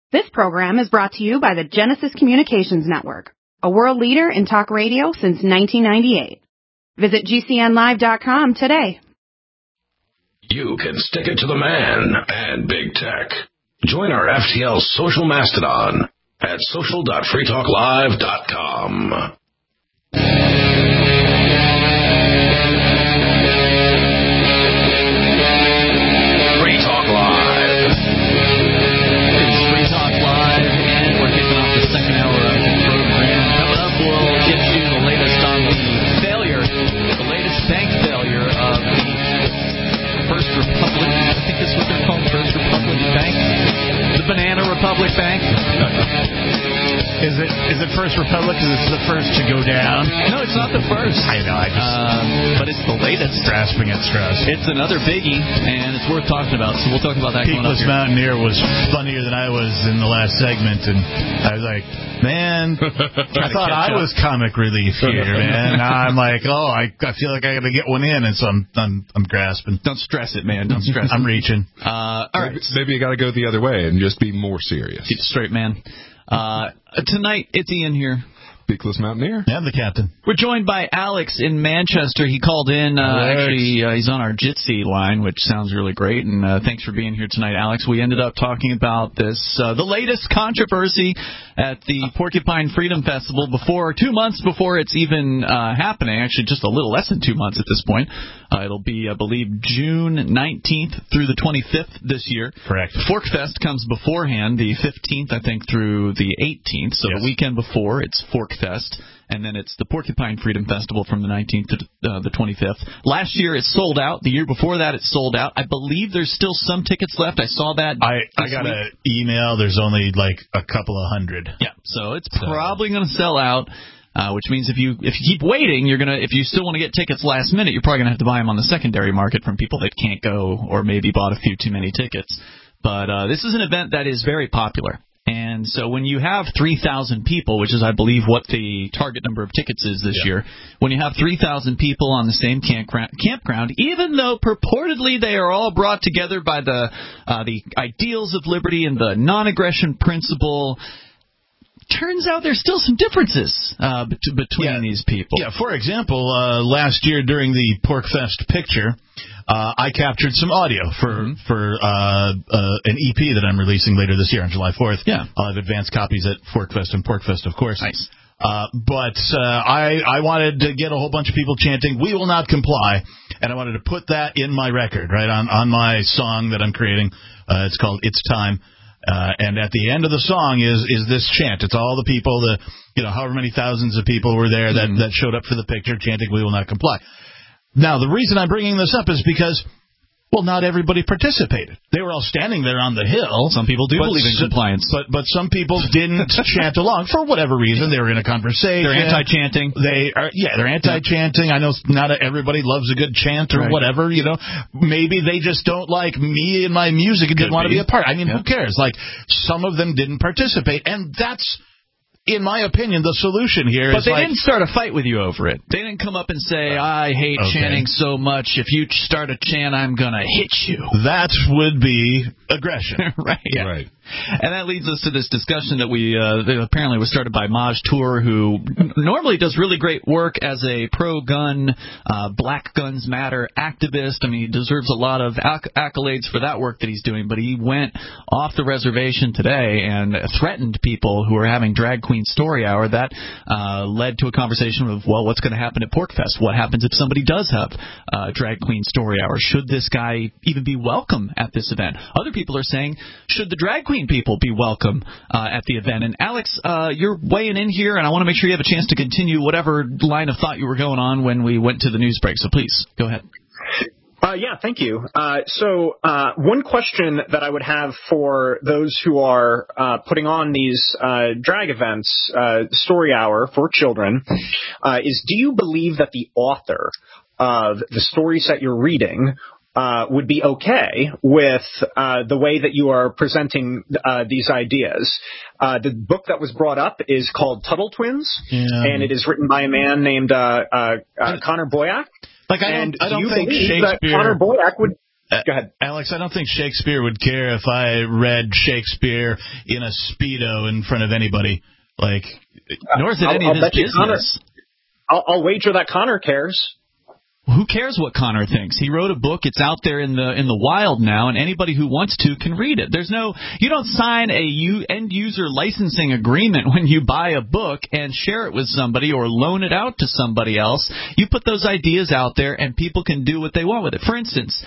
This program is brought to you by the Genesis Communications Network, a world leader in talk radio since 1998. Visit GCNlive.com today. You can stick it to the man and big tech. Join our FTL social mastodon at social.freetalklive.com. Banana Republic Bank. Is it First Republic? Because it's the first to go down. No, it's not the first. I know. But it's the latest. Grasping at straws. It's another biggie, and it's worth talking about. So we'll talk about that. Peakless Mountaineer was funnier than I was in the last segment, and I was like, man, I thought I was comic relief here, man. Now I'm like, I feel like I got to get one in, and so I'm grasping. Don't stress it, man. Don't stress. I'm reaching. All right. Maybe you got to go the other way and just be more serious. Keep it straight, man. Tonight, it's Ian here. Peakless Mountaineer. Yeah, I'm the captain. We're joined by Alex in Manchester. He called in. Actually, he's on our Jitsi line, which sounds really great. And thanks for being here tonight, Alex. We ended up talking about this, the latest controversy at the Porcupine Freedom Festival 2 months before it's even happening. Actually, just a little less than 2 months at this point. It'll be, I believe, June 19th through the 25th this year. Correct. Forkfest comes beforehand, the 15th, I think, through the 18th. So the weekend before, it's Forkfest. And then it's the Porcupine Freedom Festival from the 19th to the 25th. Last year, it sold out. The year before that, it sold out. I believe there's still some tickets left. I saw that. I got an email. There's only like a couple of hundred. Yeah, so it's probably going to sell out. Which means if you keep waiting, if you still want to get tickets last minute, you're probably going to have to buy them on the secondary market from people that can't go or maybe bought a few too many tickets. But this is an event that is very popular. And so when you have 3,000 people, which is, I believe, what the target number of tickets is this year, when you have 3,000 people on the same campground, even though purportedly they are all brought together by the ideals of liberty and the non-aggression principle, turns out there's still some differences between these people. Yeah, for example, last year during the Porkfest picture, I captured some audio for an EP that I'm releasing later this year on July 4th. Yeah. I'll have advanced copies at Forkfest and Porkfest, of course. Nice. But I wanted to get a whole bunch of people chanting, "We will not comply," and I wanted to put that in my record, right, on my song that I'm creating. It's called It's Time. And at the end of the song is this chant. It's all the people, however many thousands of people were there that showed up for the picture chanting, "We will not comply." Now, the reason I'm bringing this up is because, not everybody participated. They were all standing there on the hill. Some people do believe in compliance. But some people didn't chant along for whatever reason. They were in a conversation. They're anti-chanting. They're anti-chanting. I know not everybody loves a good chant or whatever, Maybe they just don't like me and my music and didn't want to be a part. I mean, who cares? Like, some of them didn't participate, and that's, in my opinion, the solution here. But they didn't start a fight with you over it. They didn't come up and say, "I hate chanting so much. If you start a chant, I'm going to hit you." That would be aggression. Right. Yeah. Right. And that leads us to this discussion that that apparently was started by Maj Tour, who normally does really great work as a pro-gun, Black Guns Matter activist. I mean, he deserves a lot of accolades for that work that he's doing, but he went off the reservation today and threatened people who are having Drag Queen Story Hour. That led to a conversation of, what's going to happen at Porkfest? What happens if somebody does have Drag Queen Story Hour? Should this guy even be welcome at this event? Other people are saying, should the Drag Queen people be welcome at the event? And Alex, you're weighing in here, and I want to make sure you have a chance to continue whatever line of thought you were going on when we went to the news break. So please, go ahead. Yeah, thank you. So one question that I would have for those who are putting on these drag events, Story Hour for children, is, do you believe that the author of the stories that you're reading would be okay with the way that you are presenting these ideas? The book that was brought up is called Tuttle Twins, and it is written by a man named Connor Boyack. Like, I don't think Shakespeare. Connor Boyack would. Go ahead. Alex, I don't think Shakespeare would care if I read Shakespeare in a Speedo in front of anybody. Like, nor is it any of his business. I'll wager that Connor cares. Who cares what Connor thinks? He wrote a book. It's out there in the wild now, and anybody who wants to can read it. You don't sign a end user licensing agreement when you buy a book and share it with somebody or loan it out to somebody else. You put those ideas out there, and people can do what they want with it. For instance,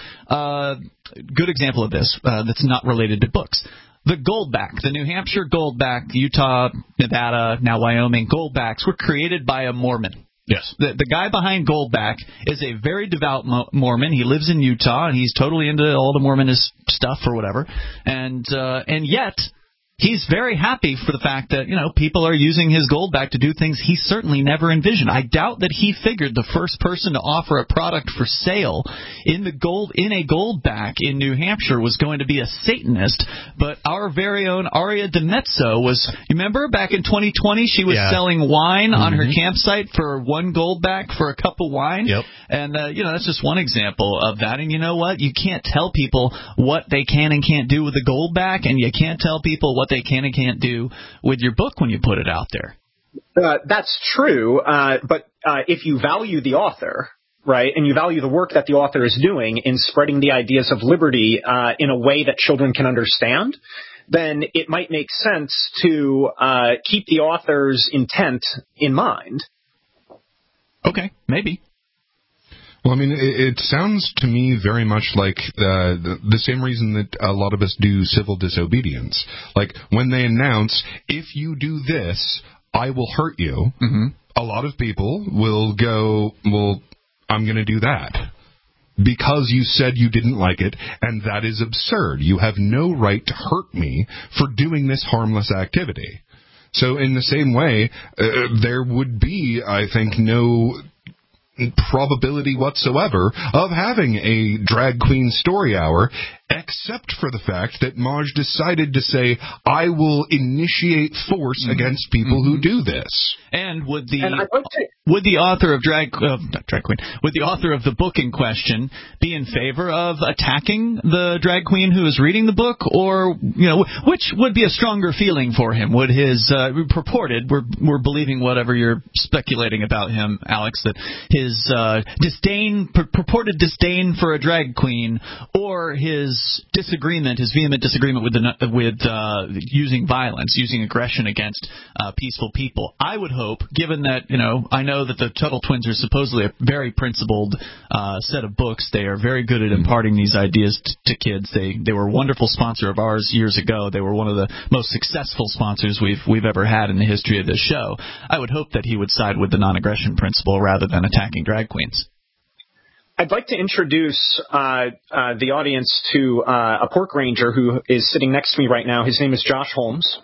good example of this that's not related to books. The Goldback, the New Hampshire Goldback, Utah, Nevada, now Wyoming Goldbacks were created by a Mormon. Yes. The guy behind Goldback is a very devout Mormon. He lives in Utah, and he's totally into all the Mormonist stuff or whatever. And yet, he's very happy for the fact that, people are using his Goldback to do things he certainly never envisioned. I doubt that he figured the first person to offer a product for sale in a Goldback in New Hampshire was going to be a Satanist. But our very own Aria DiMezzo was, you remember back in 2020, she was selling wine on her campsite for one Goldback for a cup of wine. Yep. And, that's just one example of that. And you know what? You can't tell people what they can and can't do with the Goldback, and you can't tell people what they can and can't do with your book when you put it out there. That's true, but if you value the author, right, and you value the work that the author is doing in spreading the ideas of liberty in a way that children can understand, then it might make sense to keep the author's intent in mind. Okay, maybe. Well, I mean, it sounds to me very much like the same reason that a lot of us do civil disobedience. Like, when they announce, if you do this, I will hurt you, a lot of people will go, well, I'm going to do that. Because you said you didn't like it, and that is absurd. You have no right to hurt me for doing this harmless activity. So in the same way, there would be, I think, no probability whatsoever of having a drag queen story hour, except for the fact that Maj decided to say, I will initiate force against people who do this. And would the author of would the author of the book in question be in favor of attacking the drag queen who is reading the book, or which would be a stronger feeling for him? Would his we're believing whatever you're speculating about him, Alex, that his purported disdain for a drag queen, or his vehement disagreement with using violence, using aggression against peaceful people? I would hope, given that, I know that the Tuttle Twins are supposedly a very principled set of books. They are very good at imparting these ideas to kids. They were a wonderful sponsor of ours years ago. They were one of the most successful sponsors we've ever had in the history of this show. I would hope that he would side with the non-aggression principle rather than attacking drag queens. I'd like to introduce the audience to a pork ranger who is sitting next to me right now. His name is Josh Holmes.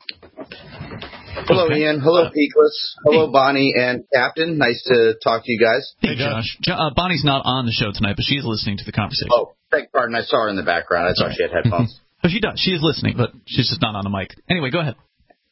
Hello, Ian. Hello, Peakless. Hello, Bonnie and Captain. Nice to talk to you guys. Hey, Josh. Bonnie's not on the show tonight, but she's listening to the conversation. Oh, beg your pardon. I saw her in the background. I thought she had headphones. Oh, she does. She is listening, but she's just not on the mic. Anyway, go ahead.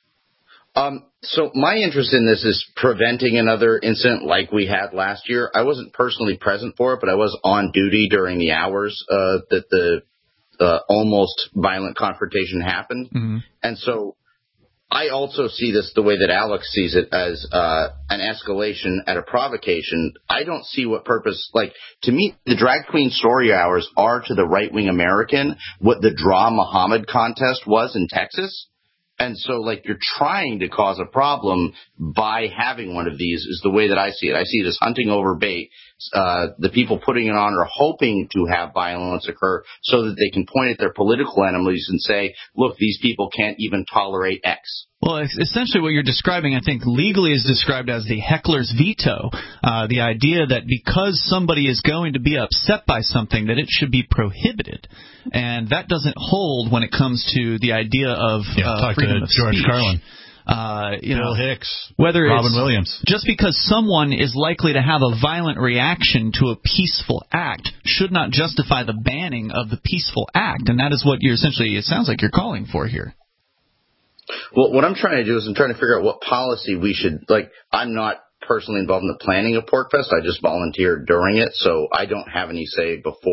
So my interest in this is preventing another incident like we had last year. I wasn't personally present for it, but I was on duty during the hours that the almost violent confrontation happened. Mm-hmm. And so I also see this the way that Alex sees it, as an escalation at a provocation. I don't see what purpose, to me, the drag queen story hours are to the right-wing American what the Draw Muhammad contest was in Texas. And so, you're trying to cause a problem by having one of these is the way that I see it. I see it as hunting over bait. The people putting it on are hoping to have violence occur so that they can point at their political enemies and say, look, these people can't even tolerate X. Well, essentially what you're describing, I think, legally is described as the heckler's veto, the idea that because somebody is going to be upset by something, that it should be prohibited. And that doesn't hold when it comes to the idea of freedom of George speech. Carlin. Bill Hicks, whether Robin it's Williams. Just because someone is likely to have a violent reaction to a peaceful act should not justify the banning of the peaceful act. And that is what you're essentially, it sounds like you're calling for here. Well, what I'm trying to do is I'm trying to figure out what policy we should, I'm not personally involved in the planning of Pork Fest. I just volunteered during it, so I don't have any say before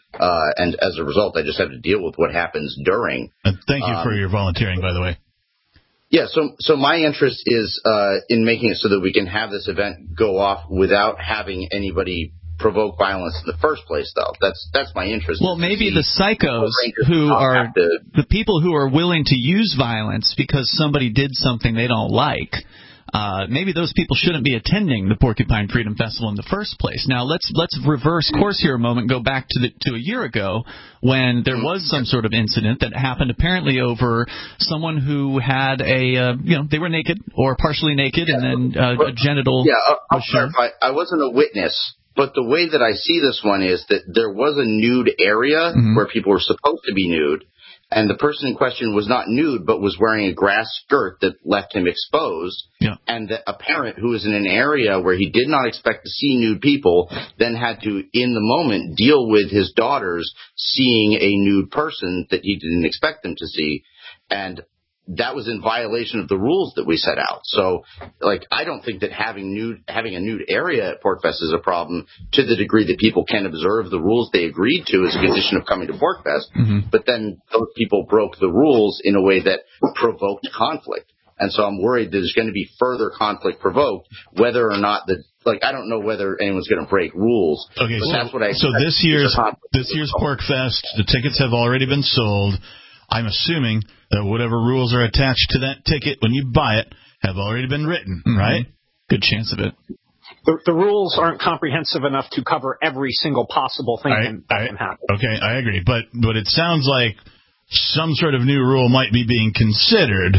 And as a result, I just have to deal with what happens during. Thank you for your volunteering, by the way. Yeah, so my interest is in making it so that we can have this event go off without having anybody provoke violence in the first place, though. That's my interest. Well, maybe the psychos who are the people who are willing to use violence because somebody did something they don't like. Maybe those people shouldn't be attending the Porcupine Freedom Festival in the first place. Now let's reverse course here a moment. Go back to a year ago when there was some sort of incident that happened apparently over someone who had they were naked or partially naked and then a genital. Yeah, I'll clarify. I wasn't a witness. But the way that I see this one is that there was a nude area where people were supposed to be nude, and the person in question was not nude but was wearing a grass skirt that left him exposed. Yeah. And a parent who was in an area where he did not expect to see nude people then had to, in the moment, deal with his daughters seeing a nude person that he didn't expect them to see. And that was in violation of the rules that we set out. So, I don't think that having a nude area at PorcFest is a problem to the degree that people can observe the rules they agreed to as a condition of coming to PorcFest. But then those people broke the rules in a way that provoked conflict. And so I'm worried that there's going to be further conflict provoked, whether or not I don't know whether anyone's going to break rules. Okay, but that's what I so this year's PorcFest, the tickets have already been sold. I'm assuming that whatever rules are attached to that ticket when you buy it have already been written, right? Good chance of it. The rules aren't comprehensive enough to cover every single possible thing that can happen. Okay, I agree. But it sounds like some sort of new rule might be being considered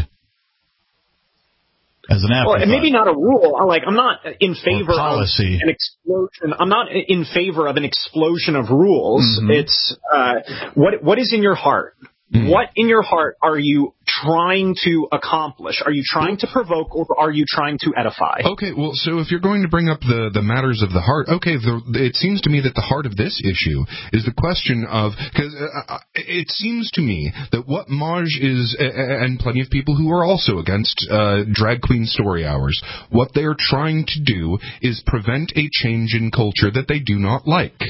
as an afterthought. Well, and maybe not a rule. I'm not in favor of an explosion. I'm not in favor of an explosion of rules. It's what is in your heart. What in your heart are you trying to accomplish? Are you trying to provoke or are you trying to edify? Okay, well, so if you're going to bring up the matters of the heart, okay, it seems to me that the heart of this issue is the question of, because it seems to me that what Maj is, and plenty of people who are also against drag queen story hours, what they are trying to do is prevent a change in culture that they do not like.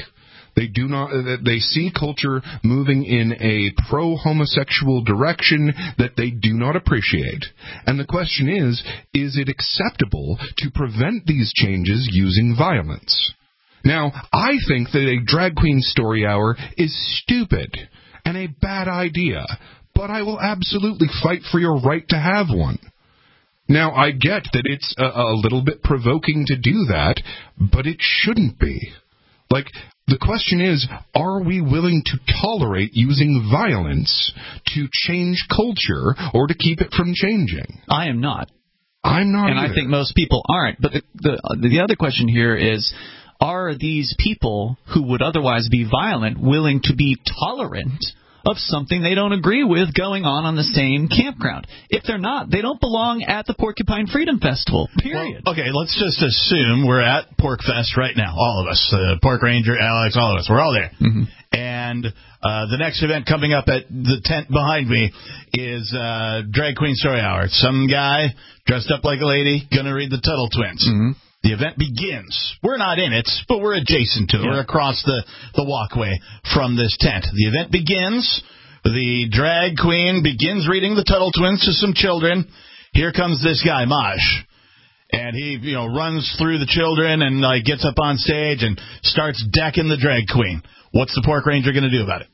They see culture moving in a pro-homosexual direction that they do not appreciate. And the question is it acceptable to prevent these changes using violence? Now, I think that a drag queen story hour is stupid and a bad idea, but I will absolutely fight for your right to have one. Now, I get that it's a little bit provoking to do that, but it shouldn't be. The question is, are we willing to tolerate using violence to change culture or to keep it from changing? I am not. I'm not and either. I think most people aren't. But the other question here is, are these people who would otherwise be violent willing to be tolerant of something they don't agree with going on the same campground? If they're not, they don't belong at the Porcupine Freedom Festival, period. Well, okay, let's just assume we're at PorcFest right now, all of us, Pork Ranger, Alex, all of us, we're all there. And the next event coming up at the tent behind me is Drag Queen Story Hour. Some guy dressed up like a lady, gonna read the Tuttle Twins. The event begins. We're not in it, but we're adjacent to it. We're across the walkway from this tent. The event begins. The drag queen begins reading the Tuttle Twins to some children. Here comes this guy, Maj. And he, runs through the children and gets up on stage and starts decking the drag queen. What's the Pork Ranger going to do about it?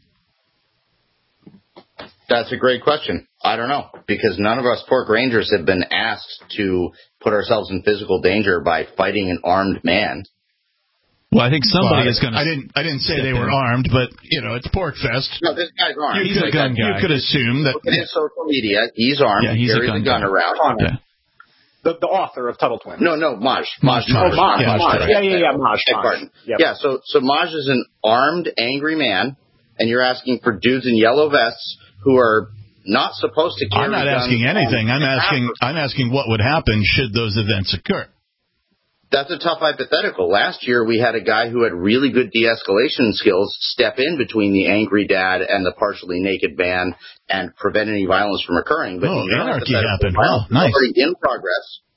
That's a great question. I don't know, because none of us Pork Rangers have been asked to put ourselves in physical danger by fighting an armed man. Well, I think somebody is going to... I didn't say they were armed, but, it's PorcFest. No, this guy's armed. He's a gun guy. You could assume that... Look at his social media. He's armed. Yeah, he's carries a gun around. Yeah. The author of Tuttle Twins. No, Maj. Maj. Yeah, Maj. Pardon. Yep. Yeah, so Maj is an armed, angry man, and you're asking for dudes in yellow vests who are not supposed to carry guns. I'm not asking anything. I'm asking what would happen should those events occur. That's a tough hypothetical. Last year, we had a guy who had really good de-escalation skills step in between the angry dad and the partially naked man and prevent any violence from occurring. But anarchy happened. Wow, nice. Already in progress.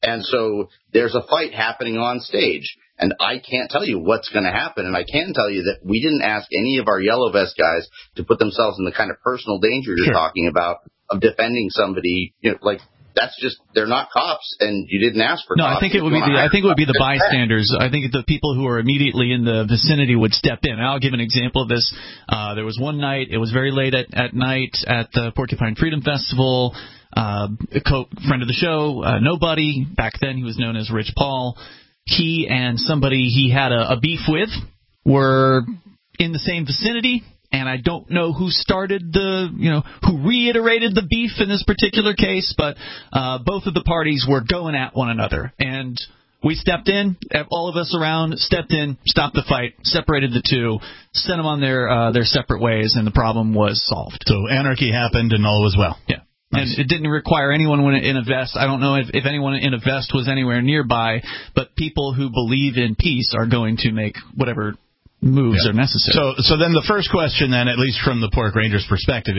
And so there's a fight happening on stage. And I can't tell you what's going to happen. And I can tell you that we didn't ask any of our Yellow Vest guys to put themselves in the kind of personal danger you're talking about of defending somebody. You know, like, that's just, they're not cops, and you didn't ask for cops. No, I think it would be the bystanders. I think the people who are immediately in the vicinity would step in. I'll give an example of this. There was one night, it was very late at night at the Porcupine Freedom Festival. A friend of the show, Nobody, back then he was known as Rich Paul. He and somebody he had a beef with were in the same vicinity, and I don't know who started who reiterated the beef in this particular case, but both of the parties were going at one another. And we stepped in, all of us around, stepped in, stopped the fight, separated the two, sent them on their separate ways, and the problem was solved. So anarchy happened and all was well. Yeah. And it didn't require anyone in a vest. I don't know if anyone in a vest was anywhere nearby, but people who believe in peace are going to make whatever moves are necessary. So then the first question, then, at least from the Pork Rangers' perspective,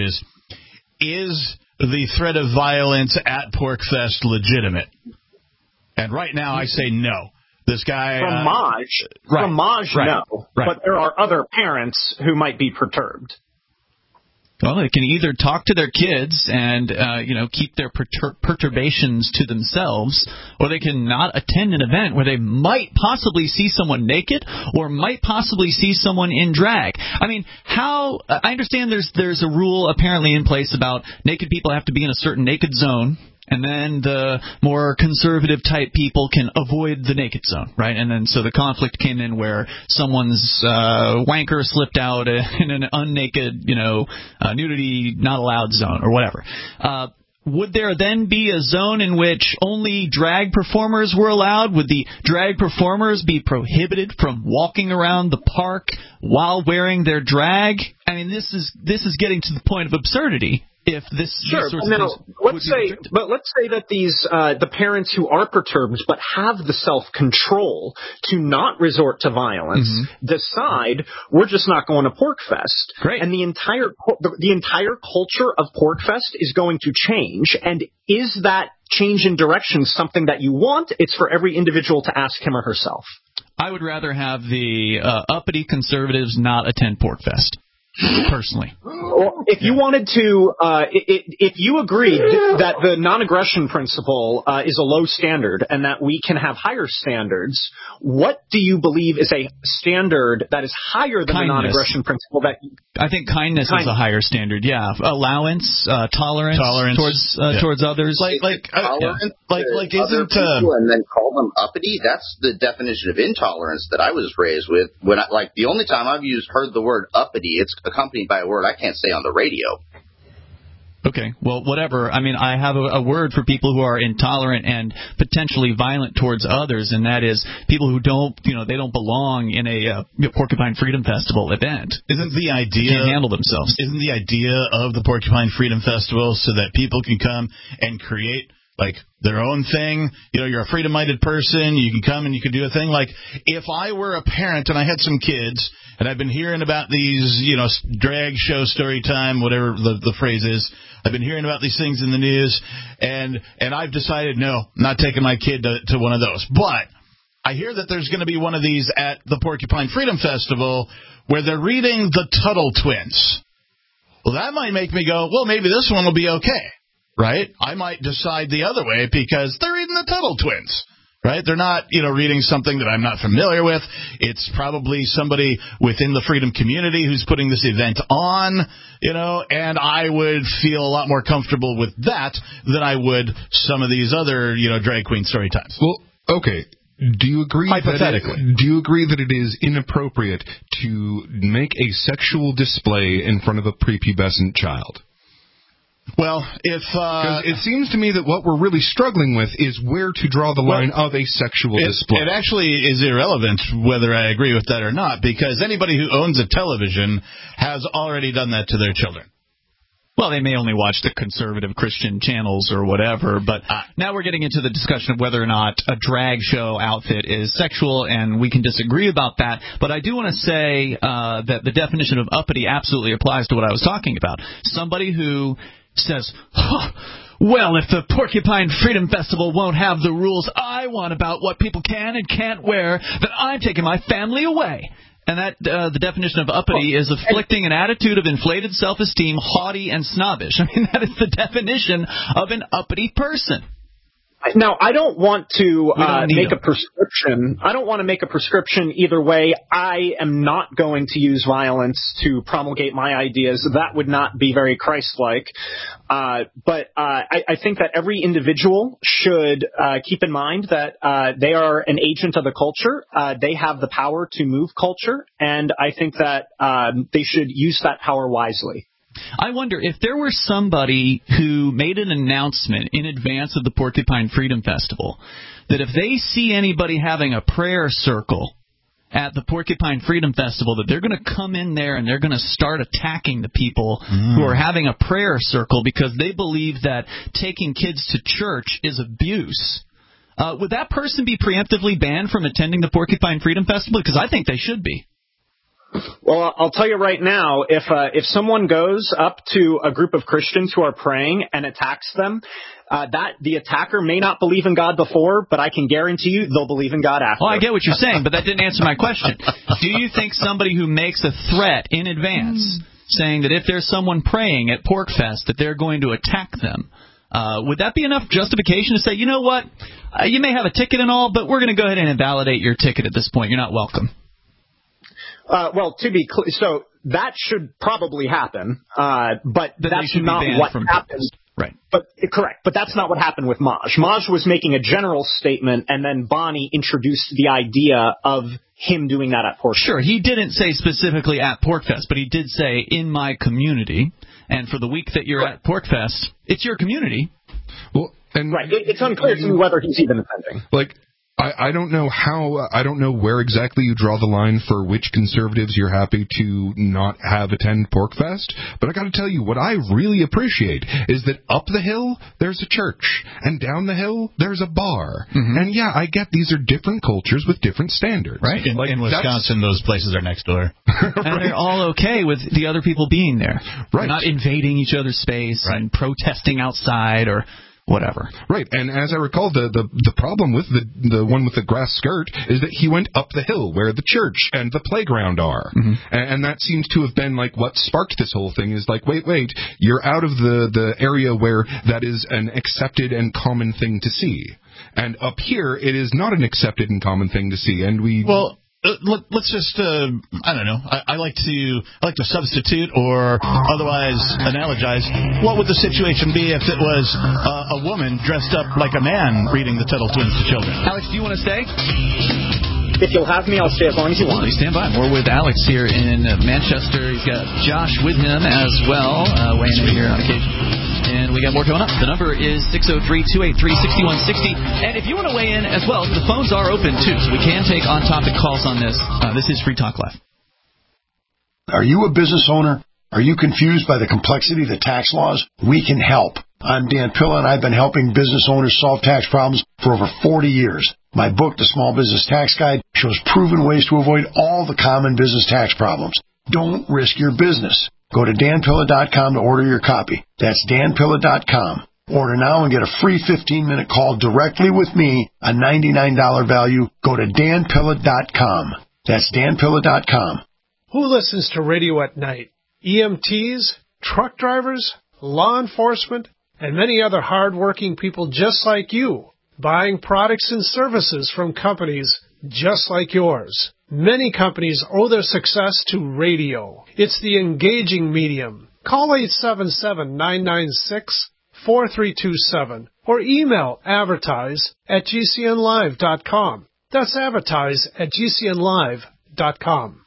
is the threat of violence at PorcFest legitimate? And right now I say no. This guy... From Maj, no. Right. But there are other parents who might be perturbed. Well, they can either talk to their kids and, keep their perturbations to themselves, or they can not attend an event where they might possibly see someone naked or might possibly see someone in drag. I mean, I understand there's a rule apparently in place about naked people have to be in a certain naked zone, and then the more conservative type people can avoid the naked zone, right? And then so the conflict came in where someone's wanker slipped out in an unnaked, nudity not allowed zone or whatever. Would there then be a zone in which only drag performers were allowed? Would the drag performers be prohibited from walking around the park while wearing their drag? I mean, this is getting to the point of absurdity. If this sure, now let's say that these the parents who are perturbed but have the self-control to not resort to violence decide we're just not going to PorcFest. Great. And the entire culture of PorcFest is going to change. And is that change in direction something that you want? It's for every individual to ask him or herself. I would rather have the uppity conservatives not attend PorcFest. Personally. Well, if you wanted to, if you agreed that the non-aggression principle is a low standard and that we can have higher standards, what do you believe is a standard that is higher than the non-aggression principle? I think kindness is a higher standard. Yeah, allowance, tolerance towards others. Isn't and then call them uppity? That's the definition of intolerance that I was raised with. When the only time I've heard the word uppity, it's accompanied by a word I can't say on the radio. Okay, well, whatever. I mean, I have a word for people who are intolerant and potentially violent towards others, and that is people who they don't belong in a Porcupine Freedom Festival event. Isn't the idea can't handle themselves? Isn't the idea of the Porcupine Freedom Festival so that people can come and create their own thing? You're a freedom-minded person. You can come and you can do a thing. Like, if I were a parent and I had some kids and I've been hearing about these, drag show story time, whatever the phrase is, I've been hearing about these things in the news, and I've decided, no, I'm not taking my kid to one of those. But I hear that there's going to be one of these at the Porcupine Freedom Festival where they're reading the Tuttle Twins. Well, that might make me go, well, maybe this one will be okay. Right? I might decide the other way because they're reading the Tuttle Twins. Right? They're not, reading something that I'm not familiar with. It's probably somebody within the freedom community who's putting this event on, and I would feel a lot more comfortable with that than I would some of these other, drag queen story times. Well, okay. Do you agree that it is inappropriate to make a sexual display in front of a prepubescent child? Well, because it seems to me that what we're really struggling with is where to draw the line of a sexual display. It actually is irrelevant whether I agree with that or not, because anybody who owns a television has already done that to their children. Well, they may only watch the conservative Christian channels or whatever, but now we're getting into the discussion of whether or not a drag show outfit is sexual, and we can disagree about that. But I do want to say that the definition of uppity absolutely applies to what I was talking about. Somebody who says, well, if the Porcupine Freedom Festival won't have the rules I want about what people can and can't wear, then I'm taking my family away. And that the definition of uppity is afflicting an attitude of inflated self-esteem, haughty and snobbish. I mean, that is the definition of an uppity person. Now, I don't want to make a prescription. I don't want to make a prescription either way. I am not going to use violence to promulgate my ideas. That would not be very Christ-like. But I think that every individual should keep in mind that they are an agent of the culture. They have the power to move culture, and I think that they should use that power wisely. I wonder if there were somebody who made an announcement in advance of the Porcupine Freedom Festival that if they see anybody having a prayer circle at the Porcupine Freedom Festival, that they're going to come in there and they're going to start attacking the people who are having a prayer circle because they believe that taking kids to church is abuse. Would that person be preemptively banned from attending the Porcupine Freedom Festival? Because I think they should be. Well, I'll tell you right now, if someone goes up to a group of Christians who are praying and attacks them, that the attacker may not believe in God before, but I can guarantee you they'll believe in God after. Well, I get what you're saying, but that didn't answer my question. Do you think somebody who makes a threat in advance, saying that if there's someone praying at PorcFest that they're going to attack them, would that be enough justification to say, you know what, you may have a ticket and all, but we're going to go ahead and invalidate your ticket at this point. You're not welcome. Well, to be clear, so that should probably happen, but that's not what happened. Right. But correct. But that's not what happened with Maj. Maj was making a general statement, and then Bonnie introduced the idea of him doing that at PorcFest. Sure, he didn't say specifically at PorcFest, but he did say in my community, and for the week that you're at PorcFest, it's your community. Well, and right. It's unclear to me whether he's even attending. Like, I don't know I don't know where exactly you draw the line for which conservatives you're happy to not have attend PorcFest, but I got to tell you, what I really appreciate is that up the hill, there's a church, and down the hill, there's a bar. Mm-hmm. And yeah, I get these are different cultures with different standards. Right. In Wisconsin, those places are next door. And they're all okay with the other people being there. Right. They're not invading each other's space and protesting outside or whatever. Right, and as I recall, the problem with the one with the grass skirt is that he went up the hill where the church and the playground are. Mm-hmm. And that seems to have been like what sparked this whole thing is like, wait, you're out of the area where that is an accepted and common thing to see. And up here, it is not an accepted and common thing to see. And we... Well, let's just, I don't know, I like to substitute or otherwise analogize. What would the situation be if it was a woman dressed up like a man reading the Tuttle Twins to children? Alex, do you want to stay? If you'll have me, I'll stay as long as you want. Please stand by. We're with Alex here in Manchester. He's got Josh with him as well, weighing in here on occasion. And we got more coming up. The number is 603-283-6160. And if you want to weigh in as well, the phones are open, too, so we can take on-topic calls on this. This is Free Talk Live. Are you a business owner? Are you confused by the complexity of the tax laws? We can help. I'm Dan Pilla, and I've been helping business owners solve tax problems for over 40 years. My book, The Small Business Tax Guide, shows proven ways to avoid all the common business tax problems. Don't risk your business. Go to danpilla.com to order your copy. That's danpilla.com. Order now and get a free 15-minute call directly with me, a $99 value. Go to danpilla.com. That's danpilla.com. Who listens to radio at night? EMTs, truck drivers, law enforcement, and many other hard-working people just like you, buying products and services from companies just like yours. Many companies owe their success to radio. It's the engaging medium. Call 877-996-4327 or email advertise@gcnlive.com. That's advertise@gcnlive.com.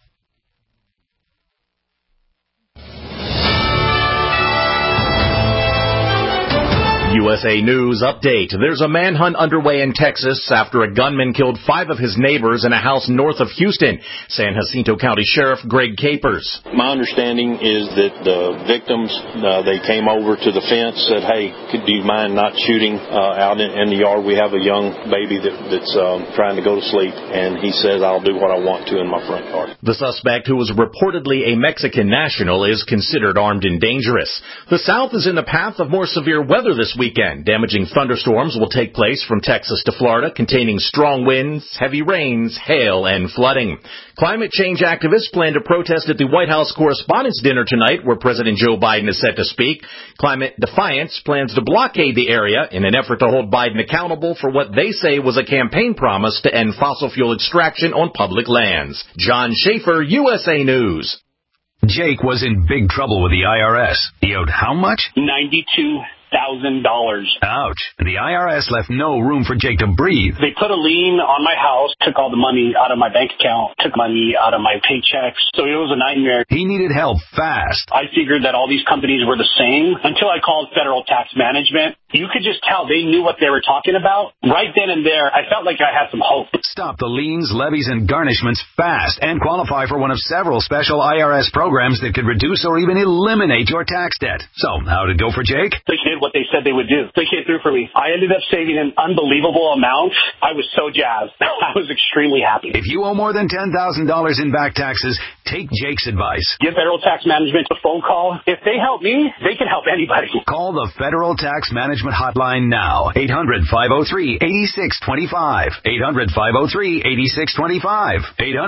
USA News Update. There's a manhunt underway in Texas after a gunman killed 5 of his neighbors in a house north of Houston. San Jacinto County Sheriff Greg Capers. My understanding is that the victims, they came over to the fence, said, hey, do you mind not shooting out in the yard? We have a young baby that's trying to go to sleep, and he says, I'll do what I want to in my front yard. The suspect, who was reportedly a Mexican national, is considered armed and dangerous. The South is in the path of more severe weather this weekend. weekend. Damaging thunderstorms will take place from Texas to Florida, containing strong winds, heavy rains, hail, and flooding. Climate change activists plan to protest at the White House Correspondents' Dinner tonight, where President Joe Biden is set to speak. Climate Defiance plans to blockade the area in an effort to hold Biden accountable for what they say was a campaign promise to end fossil fuel extraction on public lands. John Schaefer, USA News. Jake was in big trouble with the IRS. He owed how much? $92,000. Ouch. The IRS left no room for Jake to breathe. They put a lien on my house, took all the money out of my bank account, took money out of my paychecks. So it was a nightmare. He needed help fast. I figured that all these companies were the same until I called Federal Tax Management. You could just tell they knew what they were talking about. Right then and there, I felt like I had some hope. Stop the liens, levies, and garnishments fast and qualify for one of several special IRS programs that could reduce or even eliminate your tax debt. So, how did it go for Jake? They did what they said they would do. They came through for me. I ended up saving an unbelievable amount. I was so jazzed. I was extremely happy. If you owe more than $10,000 in back taxes, take Jake's advice. Give Federal Tax Management a phone call. If they help me, they can help anybody. Call the Federal Tax Management hotline now. 800-503-8625. 800-503-8625.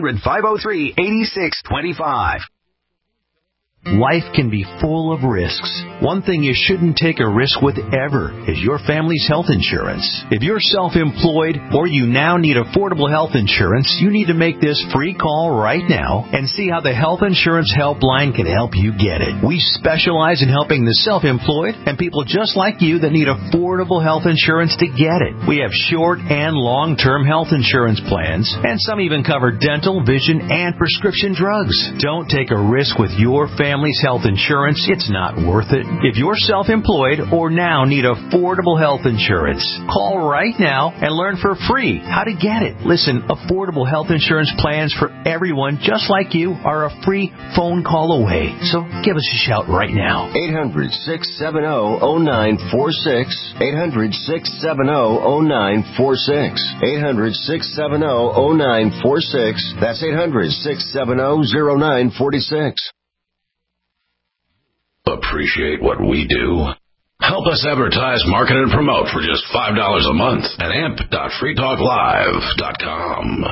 800-503-8625. Life can be full of risks. One thing you shouldn't take a risk with ever is your family's health insurance. If you're self-employed or you now need affordable health insurance, you need to make this free call right now and see how the Health Insurance Helpline can help you get it. We specialize in helping the self-employed and people just like you that need affordable health insurance to get it. We have short and long-term health insurance plans, and some even cover dental, vision, and prescription drugs. Don't take a risk with your family's health insurance. It's not worth it. If you're self-employed or now need affordable health insurance, call right now and learn for free how to get it. Listen, affordable health insurance plans for everyone just like you are a free phone call away. So give us a shout right now. 800-670-0946. 800-670-0946. 800-670-0946. That's 800-670-0946. Appreciate what we do? Help us advertise, market, and promote for just $5 a month at amp.freetalklive.com.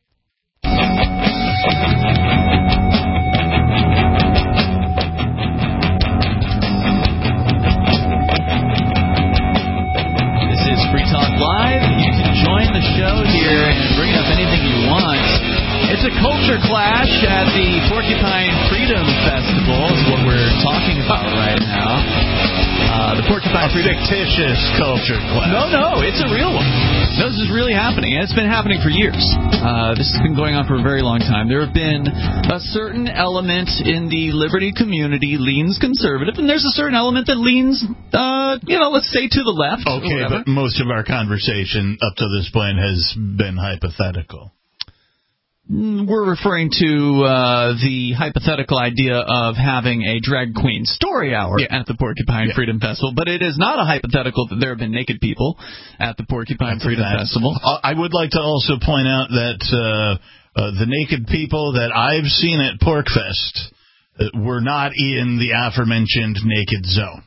This is Free Talk Live. You can join the show here and bring up anything you want. It's a culture clash at the Porcupine Freedom Festival is what we're talking about right now. The Porcupine Freedom... fictitious culture clash. No, it's a real one. This is really happening, and it's been happening for years. This has been going on for a very long time. There have been a certain element in the liberty community leans conservative, and there's a certain element that leans, let's say to the left. Okay, but most of our conversation up to this point has been hypothetical. We're referring to the hypothetical idea of having a drag queen story hour at the Porcupine Freedom Festival, but it is not a hypothetical that there have been naked people at the Porcupine Freedom Festival. I would like to also point out that the naked people that I've seen at PorcFest were not in the aforementioned naked zone.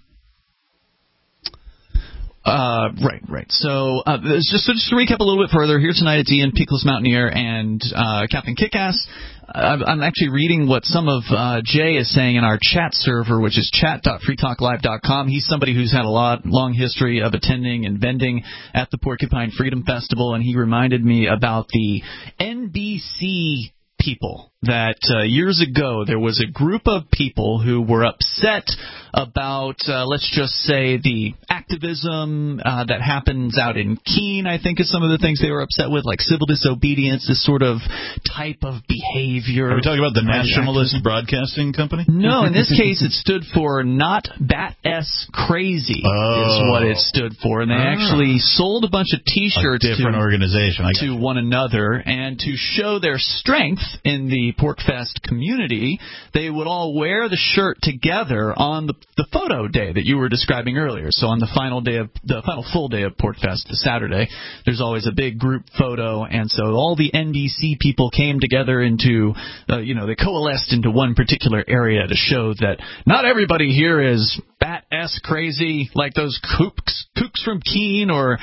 Right. So, just to recap a little bit further, here tonight it's Ian, Peakless Mountaineer, and Captain Kickass. I'm actually reading what some of Jay is saying in our chat server, which is chat.freetalklive.com. He's somebody who's had a long history of attending and vending at the Porcupine Freedom Festival, and he reminded me about the NBC people. That years ago there was a group of people who were upset about, let's just say, the activism that happens out in Keene, I think is some of the things they were upset with, like civil disobedience, this sort of type of behavior. Are we talking about the Nationalist Broadcasting Company? No, in this case it stood for Not Bat-S Crazy is what it stood for, and they actually sold a bunch of T-shirts to one another, and to show their strength in the PorcFest community, they would all wear the shirt together on the photo day that you were describing earlier. So on the final full day of PorcFest, the Saturday, there's always a big group photo, and so all the NBC people came together into, they coalesced into one particular area to show that not everybody here is bat-esque crazy, like those kooks from Keene or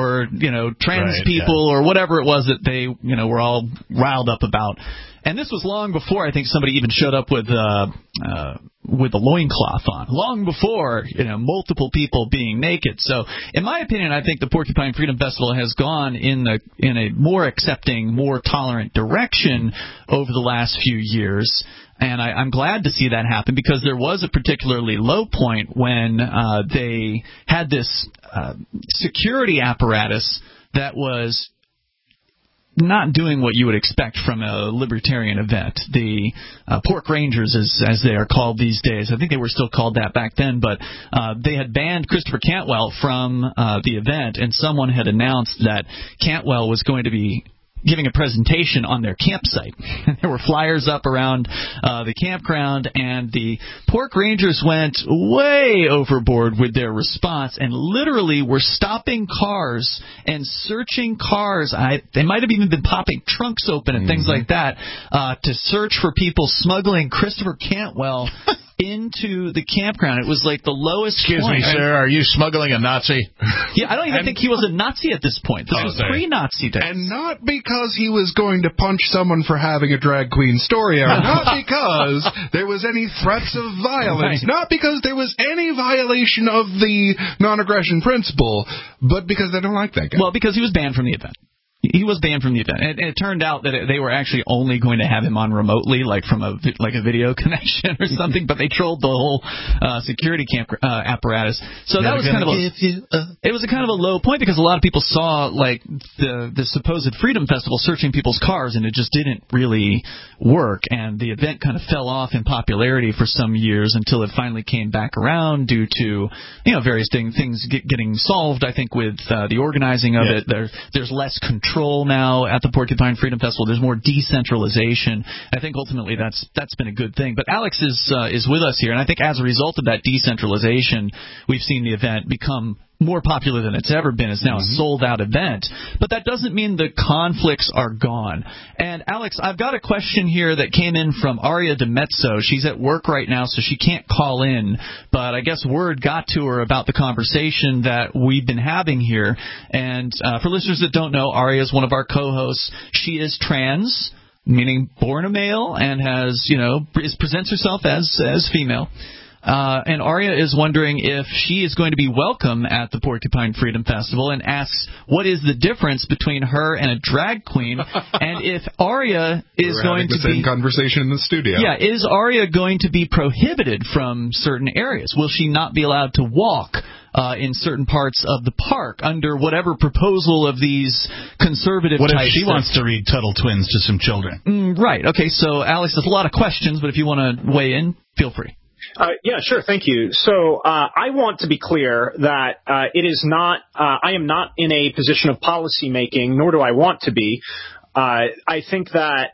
trans people or whatever it was that they were all riled up about. And this was long before I think somebody even showed up with a loincloth on. Long before multiple people being naked. So, in my opinion, I think the Porcupine Freedom Festival has gone in a more accepting, more tolerant direction over the last few years. And I'm glad to see that happen because there was a particularly low point when they had this security apparatus that was not doing what you would expect from a libertarian event. The Pork Rangers, as they are called these days, I think they were still called that back then, but they had banned Christopher Cantwell from the event, and someone had announced that Cantwell was going to be giving a presentation on their campsite. There were flyers up around the campground, and the Pork Rangers went way overboard with their response and literally were stopping cars and searching cars. They might have even been popping trunks open and things like that to search for people smuggling Christopher Cantwell into the campground. It was like the lowest Excuse point. me, sir, are you smuggling a Nazi? Yeah, I don't even think he was a Nazi at this point. This was pre-Nazi days. And not because he was going to punch someone for having a drag queen story hour. Not because there was any threats of violence. Right. Not because there was any violation of the non-aggression principle. But because they don't like that guy. Well, because he was banned from the event. He was banned from the event. And it turned out that they were actually only going to have him on remotely, like from a video connection or something, but they trolled the whole security camp apparatus. So that was kind of it was a kind of a low point because a lot of people saw like the supposed Freedom Festival searching people's cars, and it just didn't really work. And the event kind of fell off in popularity for some years until it finally came back around due to various things getting solved. I think with the organizing of it, there's less control now at the Porcupine Freedom Festival. There's more decentralization. I think ultimately that's been a good thing. But Alex is with us here, and I think as a result of that decentralization, we've seen the event become more popular than it's ever been. It's now a sold-out event. But that doesn't mean the conflicts are gone. And, Alex, I've got a question here that came in from Aria DeMezzo. She's at work right now, so she can't call in. But I guess word got to her about the conversation that we've been having here. And for listeners that don't know, Aria is one of our co-hosts. She is trans, meaning born a male, and presents herself as female. And Aria is wondering if she is going to be welcome at the Porcupine Freedom Festival and asks what is the difference between her and a drag queen, and if Aria is going to be... same conversation in the studio. Yeah, is Aria going to be prohibited from certain areas? Will she not be allowed to walk in certain parts of the park under whatever proposal of these conservative types? What if she wants to read Tuttle Twins to some children? Right. Okay, so Alex, there's a lot of questions, but if you want to weigh in, feel free. Yeah, sure. Thank you. So I want to be clear that it is not. I am not in a position of policy making, nor do I want to be. I think that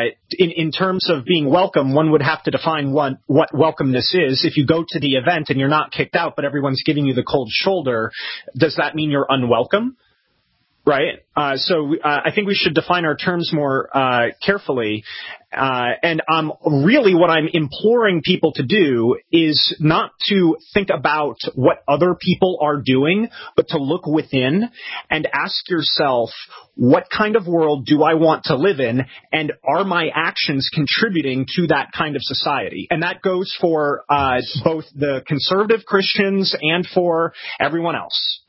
in terms of being welcome, one would have to define what welcomeness is. If you go to the event and you're not kicked out, but everyone's giving you the cold shoulder, does that mean you're unwelcome? Right. So I think we should define our terms more carefully. And really what I'm imploring people to do is not to think about what other people are doing, but to look within and ask yourself, what kind of world do I want to live in? And are my actions contributing to that kind of society? And that goes for both the conservative Christians and for everyone else.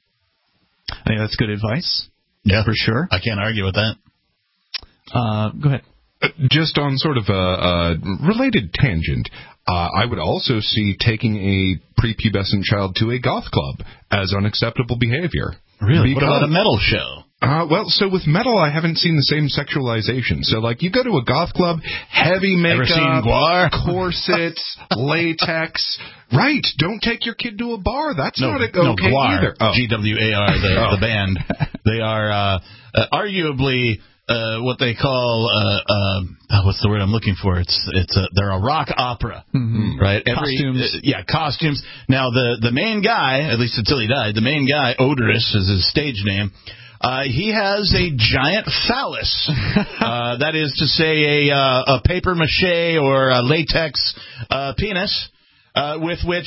I think that's good advice. Yeah, for sure. I can't argue with that. Go ahead. Just on sort of a related tangent, I would also see taking a prepubescent child to a goth club as unacceptable behavior. Really? What about a metal show? Well, so with metal, I haven't seen the same sexualization. So, like, you go to a goth club, heavy makeup, ever seen Guar? Corsets, latex. Right. Don't take your kid to a bar. That's not okay Guar, either. GWAR, the band. They are arguably what they call what's the word I'm looking for? They're a rock opera, right? Costumes. Costumes. Now the main guy, at least until he died, the main guy, Odorous is his stage name. He has a giant phallus. That is to say, a paper mache or a latex penis with which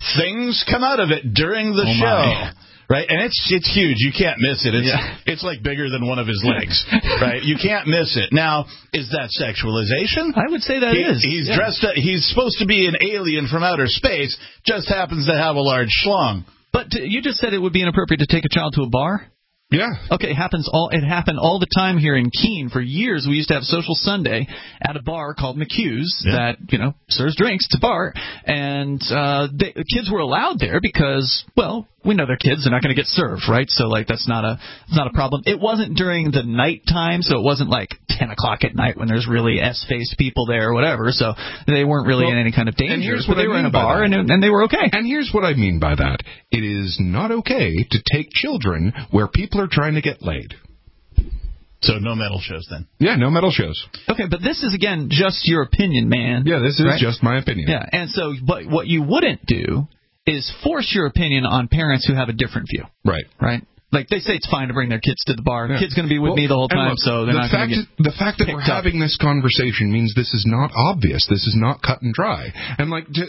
things come out of it during the show. Right, and it's huge. You can't miss it. It's like bigger than one of his legs. Right, you can't miss it. Now, is that sexualization? I would say that is. He's dressed up. He's supposed to be an alien from outer space. Just happens to have a large schlong. But you just said it would be inappropriate to take a child to a bar? Yeah. Okay, it happened all the time here in Keene. For years, we used to have Social Sunday at a bar called McHugh's that, serves drinks. It's a bar. And kids were allowed there because, well, we know they're kids. They're not going to get served, right? So, that's not a problem. It wasn't during the nighttime, so it wasn't like 10 o'clock at night when there's really S-faced people there or whatever. So they weren't really in any kind of danger. But they were in a bar, and they were okay. And here's what I mean by that. It is not okay to take children where people are trying to get laid. So no metal shows then? Yeah, no metal shows. Okay, but this is, again, just your opinion, man. Yeah, this is just my opinion. Yeah, and so but what you wouldn't do is force your opinion on parents who have a different view. Right. Right? Like, they say it's fine to bring their kids to the bar. The kid's going to be with me the whole time, so they're not going to get the fact that we're having this conversation means this is not obvious. This is not cut and dry. And,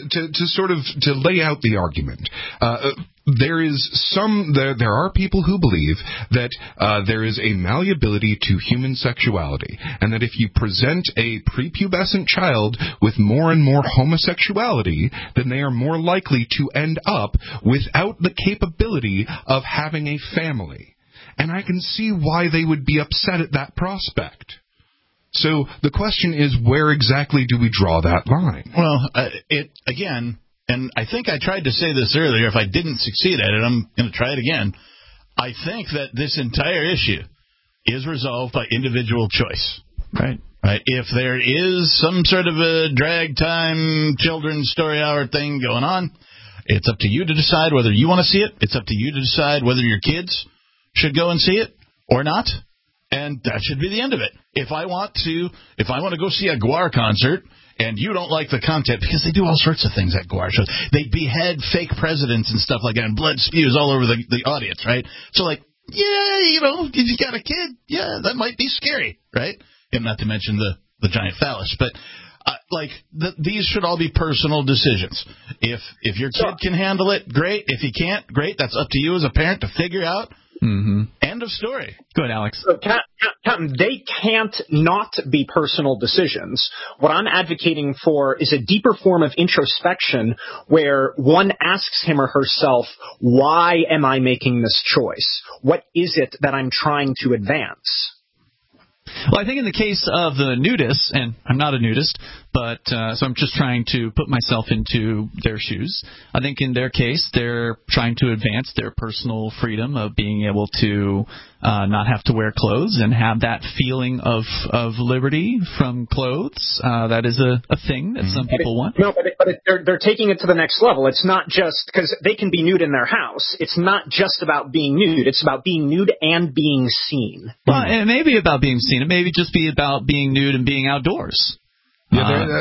to lay out the argument, there are people who believe that there is a malleability to human sexuality, and that if you present a prepubescent child with more and more homosexuality, then they are more likely to end up without the capability of having a family. And I can see why they would be upset at that prospect. So the question is, where exactly do we draw that line? Well, again, and I think I tried to say this earlier. If I didn't succeed at it, I'm going to try it again. I think that this entire issue is resolved by individual choice. Right. If there is some sort of a drag time children's story hour thing going on, it's up to you to decide whether you want to see it. It's up to you to decide whether your kids should go and see it or not. And that should be the end of it. If I want to go see a Gwar concert and you don't like the content, because they do all sorts of things at Gwar shows. They behead fake presidents and stuff like that, and blood spews all over the audience, right? So, if you got a kid, that might be scary, right? And not to mention the giant phallus. But, these should all be personal decisions. If your kid can handle it, great. If he can't, great. That's up to you as a parent to figure out. Mm-hmm. End of story. Go ahead, Alex. So, Captain, they can't not be personal decisions. What I'm advocating for is a deeper form of introspection where one asks him or herself, why am I making this choice? What is it that I'm trying to advance? Well, I think in the case of the nudists, and I'm not a nudist, but so I'm just trying to put myself into their shoes. I think in their case, they're trying to advance their personal freedom of being able to not have to wear clothes and have that feeling of liberty from clothes. That is a thing that some people want. No, but they're taking it to the next level. It's not just because they can be nude in their house. It's not just about being nude. It's about being nude and being seen. Well, it may be about being seen. It may just be about being nude and being outdoors. Yeah,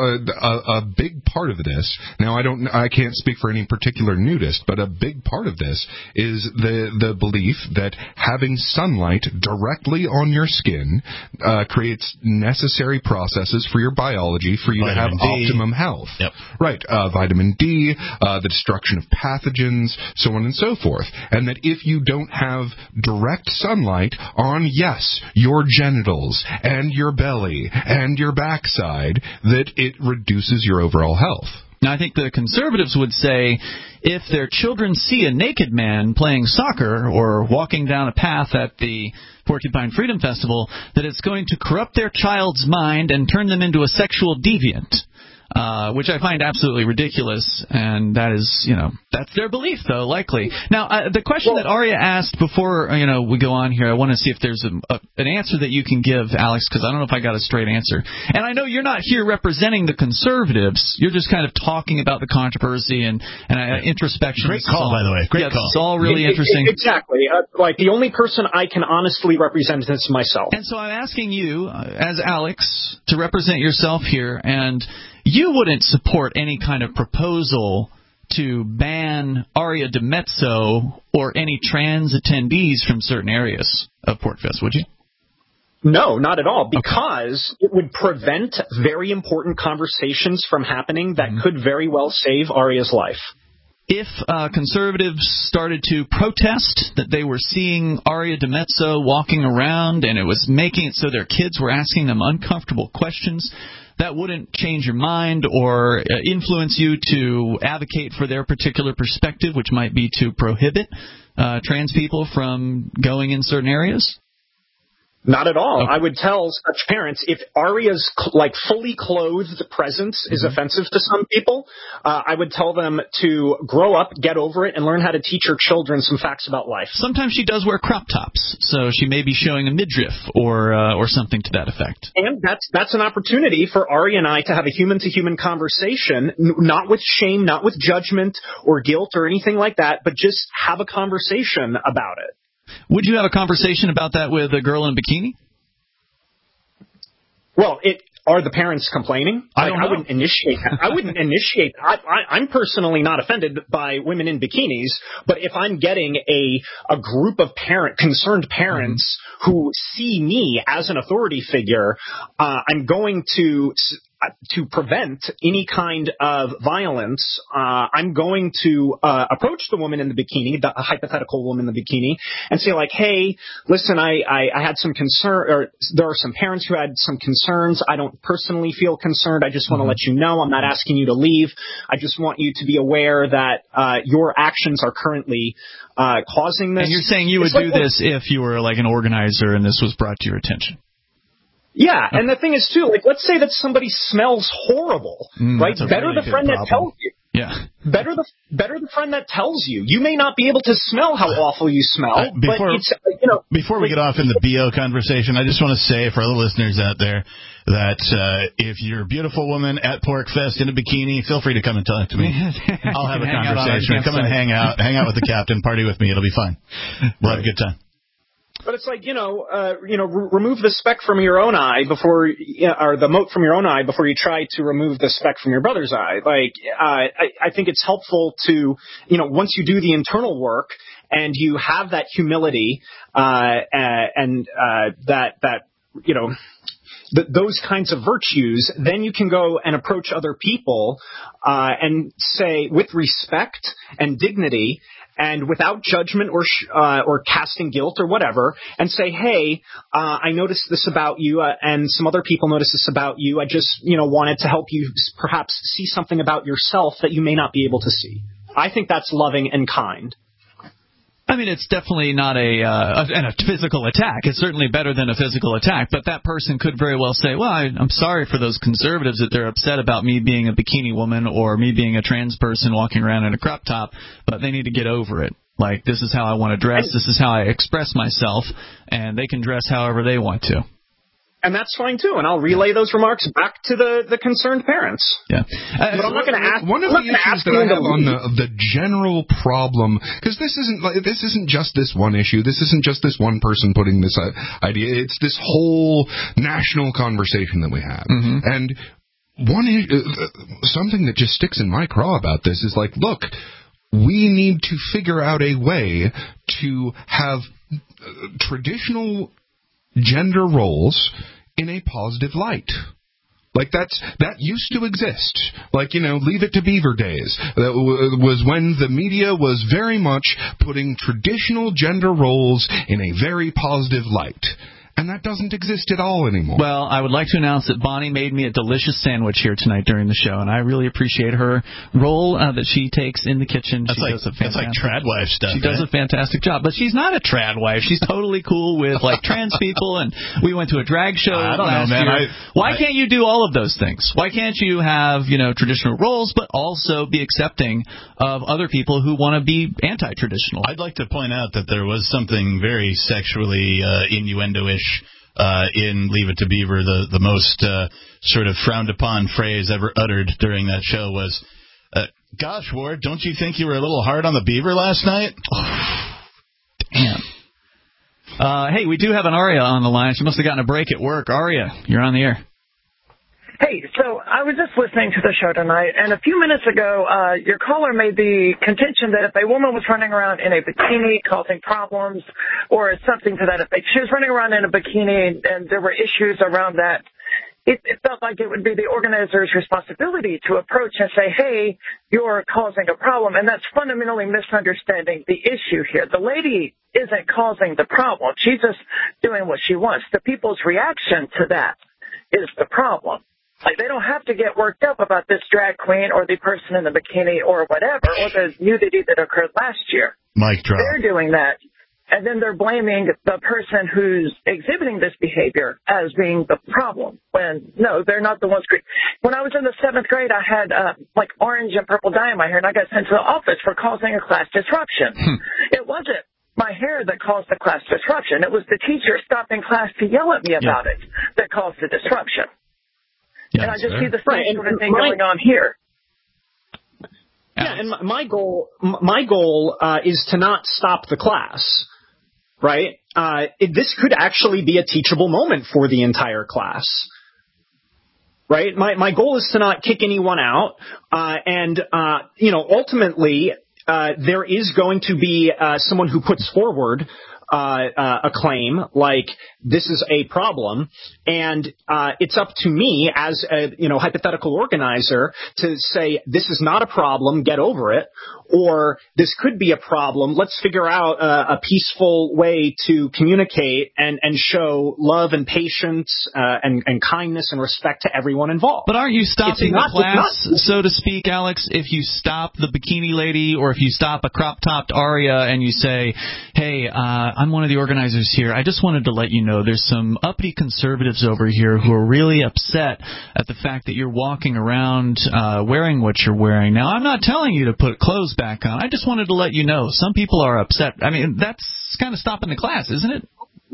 a big part of this. Now, I can't speak for any particular nudist, but a big part of this is the belief that having sunlight directly on your skin creates necessary processes for your biology for you to have optimum health. Yep. Right, vitamin D, the destruction of pathogens, so on and so forth. And that if you don't have direct sunlight on, yes, your genitals and your belly and your backside, that it reduces your overall health. Now, I think the conservatives would say if their children see a naked man playing soccer or walking down a path at the Porcupine Freedom Festival, that it's going to corrupt their child's mind and turn them into a sexual deviant. Which I find absolutely ridiculous, and that is, that's their belief, though, likely. Now, the question that Aria asked before, we go on here, I want to see if there's an answer that you can give, Alex, because I don't know if I got a straight answer. And I know you're not here representing the conservatives. You're just kind of talking about the controversy and introspection. Great call, by the way. Great call. It's all really interesting. Exactly. The only person I can honestly represent is myself. And so I'm asking you, as Alex, to represent yourself here, and you wouldn't support any kind of proposal to ban Aria DiMezzo or any trans attendees from certain areas of PorcFest, would you? No, not at all, because it would prevent very important conversations from happening that could very well save Aria's life. if conservatives started to protest that they were seeing Aria DiMezzo walking around and it was making it so their kids were asking them uncomfortable questions, that wouldn't change your mind or influence you to advocate for their particular perspective, which might be to prohibit trans people from going in certain areas? Not at all. Okay. I would tell such parents, if Aria's fully clothed presence is offensive to some people, I would tell them to grow up, get over it, and learn how to teach your children some facts about life. Sometimes she does wear crop tops, so she may be showing a midriff or something to that effect. And that's an opportunity for Aria and I to have a human-to-human conversation, not with shame, not with judgment or guilt or anything like that, but just have a conversation about it. Would you have a conversation about that with a girl in a bikini? Well, are the parents complaining? I wouldn't initiate that. I wouldn't initiate. I'm personally not offended by women in bikinis, but if I'm getting a group of concerned parents who see me as an authority figure, I'm going to prevent any kind of violence, I'm going to approach the woman in the bikini, the hypothetical woman in the bikini, and say hey, listen, I had some concern, or there are some parents who had some concerns. I don't personally feel concerned. I just want to let you know I'm not asking you to leave. I just want you to be aware that your actions are currently causing this. And you're saying you would do this if you were an organizer and this was brought to your attention? Yeah, and the thing is, too, let's say that somebody smells horrible, right? Better the friend that tells you. Yeah. Better the friend that tells you. You may not be able to smell how awful you smell, but it's, Before we get off in the BO conversation, I just want to say for all the listeners out there that if you're a beautiful woman at PorcFest in a bikini, feel free to come and talk to me. I'll have a conversation. Come and hang out with the captain, party with me. It'll be fun. We'll have a good time. But it's remove the speck from your own eye or the mote from your own eye before you try to remove the speck from your brother's eye. I think it's helpful to, once you do the internal work and you have that humility, those kinds of virtues, then you can go and approach other people, and say with respect and dignity, and without judgment or casting guilt or whatever, and say, hey, I noticed this about you, and some other people noticed this about you. I just, wanted to help you perhaps see something about yourself that you may not be able to see. I think that's loving and kind. I mean, it's definitely not a physical attack. It's certainly better than a physical attack. But that person could very well say, well, I'm sorry for those conservatives that they're upset about me being a bikini woman or me being a trans person walking around in a crop top, but they need to get over it. This is how I want to dress. This is how I express myself, and they can dress however they want to. And that's fine, too, and I'll relay those remarks back to the concerned parents. Yeah. But I'm not going to ask. One of the issues that I have on the general problem, because this isn't just this one issue. This isn't just this one person putting this idea. It's this whole national conversation that we have. And something that just sticks in my craw about this is look, we need to figure out a way to have traditional gender roles in a positive light. That used to exist. Leave It to Beaver days. That was when the media was very much putting traditional gender roles in a very positive light. And that doesn't exist at all anymore. Well, I would like to announce that Bonnie made me a delicious sandwich here tonight during the show, and I really appreciate her role that she takes in the kitchen. That's like trad wife stuff. She does a fantastic job, but she's not a trad wife. She's totally cool with trans people, and we went to a drag show last year. Why can't you do all of those things? Why can't you have traditional roles, but also be accepting of other people who want to be anti-traditional? I'd like to point out that there was something very sexually innuendo-ish in Leave It to Beaver. The most sort of frowned upon phrase ever uttered during that show was, gosh, Ward, don't you think you were a little hard on the beaver last night? Damn. Hey, we do have an Aria on the line. She must have gotten a break at work. Aria, you're on the air. Hey, so I was just listening to the show tonight, and a few minutes ago, your caller made the contention that if a woman was running around in a bikini causing problems or something to that effect, she was running around in a bikini and there were issues around that, it felt like it would be the organizer's responsibility to approach and say, hey, you're causing a problem. And that's fundamentally misunderstanding the issue here. The lady isn't causing the problem. She's just doing what she wants. The people's reaction to that is the problem. Like, they don't have to get worked up about this drag queen or the person in the bikini or whatever, or the nudity that occurred last year. Mic drop. They're doing that. And then they're blaming the person who's exhibiting this behavior as being the problem. When, no, they're not the ones. When I was in the 7th grade, I had, like, orange and purple dye in my hair, and I got sent to the office for causing a class disruption. It wasn't my hair that caused the class disruption. It was the teacher stopping class to yell at me about it that caused the disruption. And I just see the same sort of thing going on here. Yeah, and my goal is to not stop the class. Right? This could actually be a teachable moment for the entire class. Right? My goal is to not kick anyone out. Ultimately, there is going to be someone who puts forward a claim like this is a problem, and it's up to me as a hypothetical organizer to say this is not a problem, get over it, or this could be a problem. Let's figure out a peaceful way to communicate and show love and patience and kindness and respect to everyone involved. But aren't you stopping the class, so to speak, Alex? If you stop the bikini lady, or if you stop a crop-topped Aria and you say, hey, I'm one of the organizers here. I just wanted to let you know there's some uppity conservatives over here who are really upset at the fact that you're walking around wearing what you're wearing. Now, I'm not telling you to put clothes back on. I just wanted to let you know some people are upset. I mean, that's kind of stopping the class, isn't it?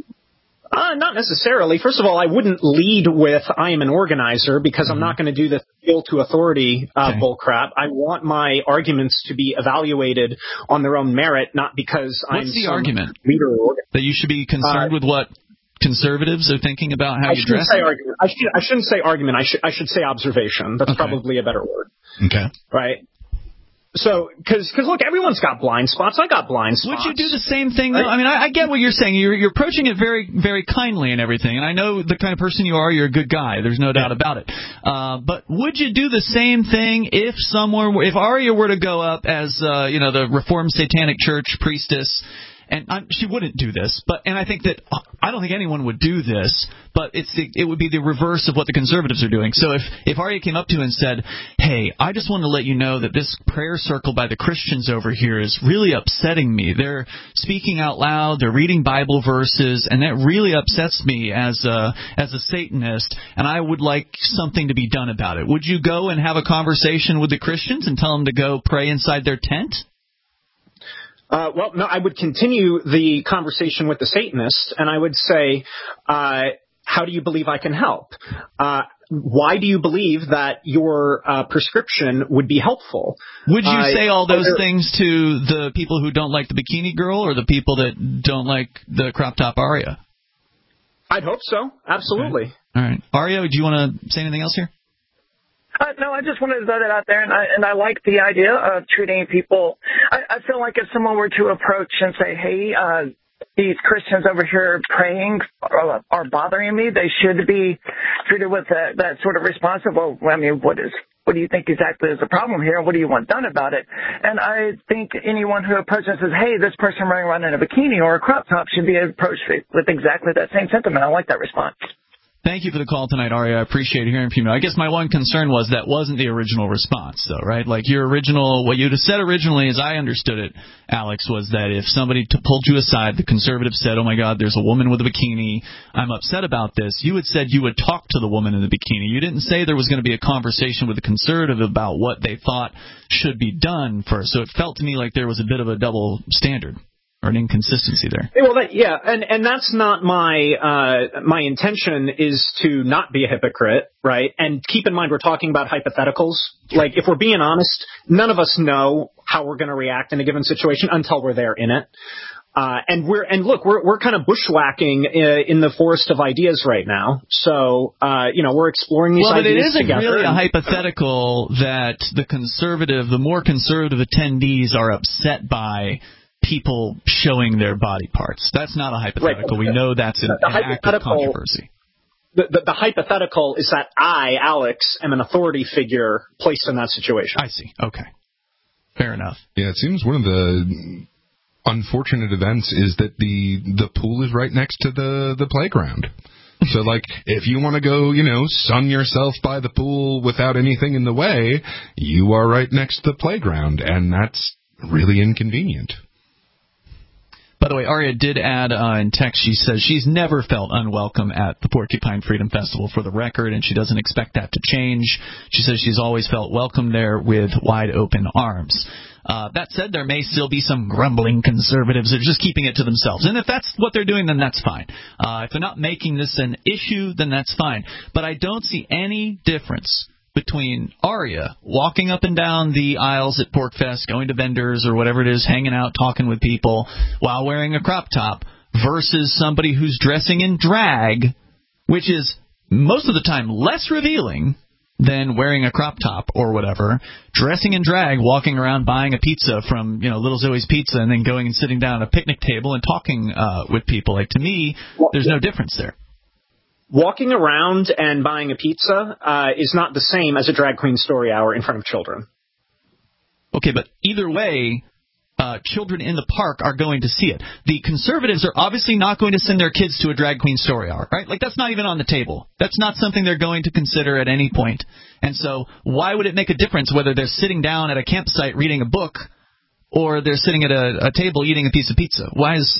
Not necessarily. First of all, I wouldn't lead with I am an organizer because I'm not going to do the appeal to authority bull crap. I want my arguments to be evaluated on their own merit, not because I'm What's the argument? Leader or organizer. That you should be concerned with what conservatives are thinking about how you dress? I shouldn't say argument. I should say observation. That's probably a better word. Okay. Right? So, because look, everyone's got blind spots. I got blind spots. Would you do the same thing, though? I mean, I get what you're saying. You're approaching it very, very kindly and everything, and I know the kind of person you are. You're a good guy. There's no doubt about it. But would you do the same thing if Aria were to go up as, the Reformed Satanic Church priestess? And she wouldn't do this, and I think that I don't think anyone would do this, but it would be the reverse of what the conservatives are doing. So if Aria came up to you and said, hey, I just want to let you know that this prayer circle by the Christians over here is really upsetting me. They're speaking out loud, they're reading Bible verses, and that really upsets me as a Satanist, and I would like something to be done about it. Would you go and have a conversation with the Christians and tell them to go pray inside their tent? Well, no, I would continue the conversation with the Satanist, and I would say, how do you believe I can help? Why do you believe that your prescription would be helpful? Would you say all those things to the people who don't like the bikini girl or the people that don't like the crop top Aria? I'd hope so. Absolutely. Okay. All right. Aria, do you want to say anything else here? No, I just wanted to throw that out there, and I like the idea of treating people. I feel like if someone were to approach and say, hey, these Christians over here praying are bothering me, they should be treated with that sort of response of, well, I mean, what do you think exactly is the problem here? What do you want done about it? And I think anyone who approaches and says, hey, this person running around in a bikini or a crop top should be approached with exactly that same sentiment. I like that response. Thank you for the call tonight, Aria. I appreciate hearing from you. I guess my one concern was that wasn't the original response, though, right? Like what you'd have said originally, as I understood it, Alex, was that if somebody pulled you aside, the conservative said, oh, my God, there's a woman with a bikini, I'm upset about this, you had said you would talk to the woman in the bikini. You didn't say there was going to be a conversation with the conservative about what they thought should be done first. So it felt to me like there was a bit of a double standard. Or an inconsistency there. Well, and that's not my intention is to not be a hypocrite, right? And keep in mind we're talking about hypotheticals. Like, if we're being honest, none of us know how we're going to react in a given situation until we're there in it. And we're kind of bushwhacking in the forest of ideas right now. So, we're exploring these ideas together. Well, but it isn't really a hypothetical that the more conservative attendees are upset by people showing their body parts. That's not a hypothetical. Right. We know that's an act of controversy. the hypothetical is that I, Alex, am an authority figure placed in that situation. I see. Okay. Fair enough. Yeah, it seems one of the unfortunate events is that the pool is right next to the playground. So, like, if you want to go, sun yourself by the pool without anything in the way, you are right next to the playground, and that's really inconvenient. By the way, Aria did add in text, she says she's never felt unwelcome at the Porcupine Freedom Festival, for the record, and she doesn't expect that to change. She says she's always felt welcome there with wide open arms. That said, there may still be some grumbling conservatives that are just keeping it to themselves. And if that's what they're doing, then that's fine. If they're not making this an issue, then that's fine. But I don't see any difference between Aria walking up and down the aisles at PorcFest, going to vendors or whatever it is, hanging out, talking with people while wearing a crop top, versus somebody who's dressing in drag, which is most of the time less revealing than wearing a crop top or whatever, dressing in drag, walking around buying a pizza from, Little Zoe's Pizza, and then going and sitting down at a picnic table and talking with people. Like, to me, there's no difference there. Walking around and buying a pizza is not the same as a drag queen story hour in front of children. Okay, but either way, children in the park are going to see it. The conservatives are obviously not going to send their kids to a drag queen story hour, right? Like, that's not even on the table. That's not something they're going to consider at any point. And so why would it make a difference whether they're sitting down at a campsite reading a book or they're sitting at a table eating a piece of pizza? Why is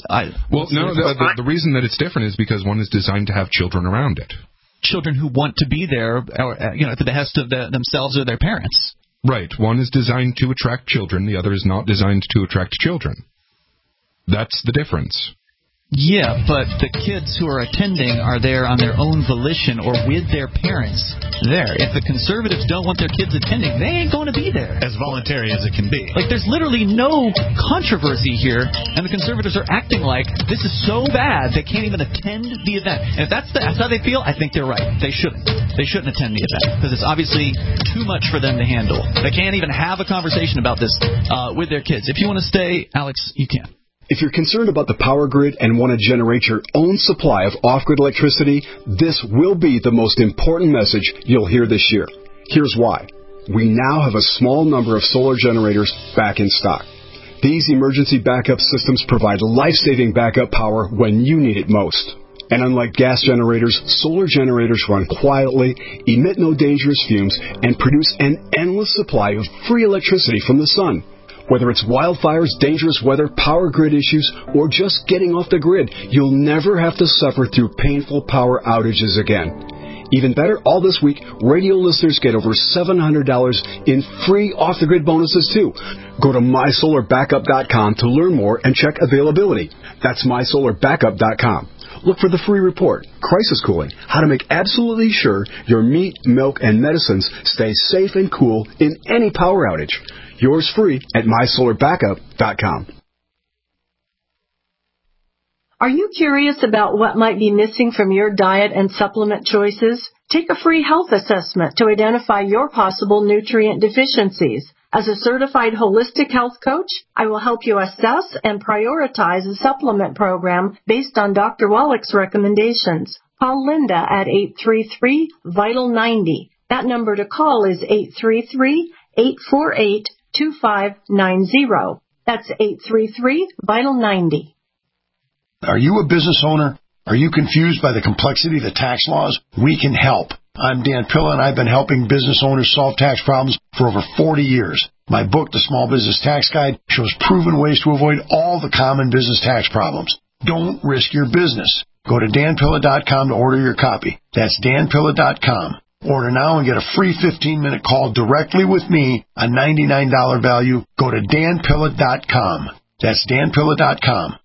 the reason that it's different is because one is designed to have children around it. Children who want to be there, or, at the behest of themselves or their parents. Right. One is designed to attract children. The other is not designed to attract children. That's the difference. Yeah, but the kids who are attending are there on their own volition or with their parents there. If the conservatives don't want their kids attending, they ain't going to be there. As voluntary as it can be. Like, there's literally no controversy here, and the conservatives are acting like this is so bad they can't even attend the event. And if that's how they feel, I think they're right. They shouldn't. They shouldn't attend the event because it's obviously too much for them to handle. They can't even have a conversation about this with their kids. If you want to stay, Alex, you can. If you're concerned about the power grid and want to generate your own supply of off-grid electricity, this will be the most important message you'll hear this year. Here's why. We now have a small number of solar generators back in stock. These emergency backup systems provide life-saving backup power when you need it most. And unlike gas generators, solar generators run quietly, emit no dangerous fumes, and produce an endless supply of free electricity from the sun. Whether it's wildfires, dangerous weather, power grid issues, or just getting off the grid, you'll never have to suffer through painful power outages again. Even better, all this week, radio listeners get over $700 in free off-the-grid bonuses, too. Go to mysolarbackup.com to learn more and check availability. That's mysolarbackup.com. Look for the free report, Crisis Cooling, how to make absolutely sure your meat, milk, and medicines stay safe and cool in any power outage. Yours free at mysolarbackup.com. Are you curious about what might be missing from your diet and supplement choices? Take a free health assessment to identify your possible nutrient deficiencies. As a certified holistic health coach, I will help you assess and prioritize a supplement program based on Dr. Wallach's recommendations. Call Linda at 833-VITAL-90. That number to call is 833-848-2590. That's 833-VITAL-90. Are you a business owner? Are you confused by the complexity of the tax laws? We can help. I'm Dan Pilla, and I've been helping business owners solve tax problems for over 40 years. My book, The Small Business Tax Guide, shows proven ways to avoid all the common business tax problems. Don't risk your business. Go to danpilla.com to order your copy. That's danpilla.com. Order now and get a free 15-minute call directly with me, a $99 value. Go to danpilla.com. That's danpilla.com.